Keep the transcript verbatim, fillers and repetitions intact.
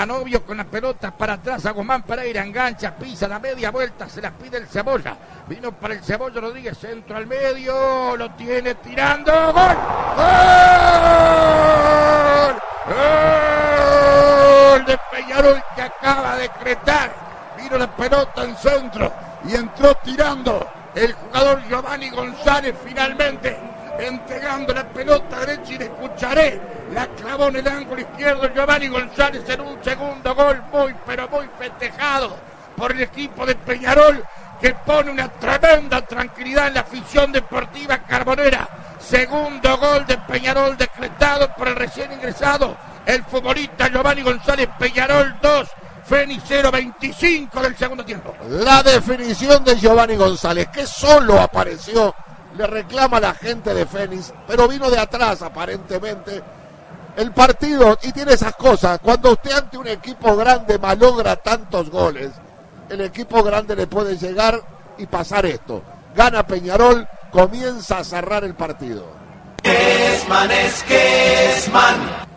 Danubio con la pelota para atrás, a Guzmán Pereira, engancha, pisa, la media vuelta, se la pide el Cebolla. Vino para el Cebolla Rodríguez, centro al medio, lo tiene tirando, ¡gol! ¡Gol! ¡Gol de Peñarol que acaba de decretar! Vino la pelota en centro y entró tirando el jugador Giovanni González finalmente, entregando la pelota derecha y le escucharé. La clavó en el ángulo izquierdo Giovanni González en un segundo gol muy pero muy festejado por el equipo de Peñarol, que pone una tremenda tranquilidad en la afición deportiva carbonera. Segundo gol de Peñarol decretado por el recién ingresado, el futbolista Giovanni González. Peñarol dos, Fénix cero, veinticinco del segundo tiempo. La definición de Giovanni González, que solo apareció, le reclama a la gente de Fénix, pero vino de atrás aparentemente. El partido, y tiene esas cosas, cuando usted ante un equipo grande malogra tantos goles, el equipo grande le puede llegar y pasar esto. Gana Peñarol, comienza a cerrar el partido. Esman es que Esman.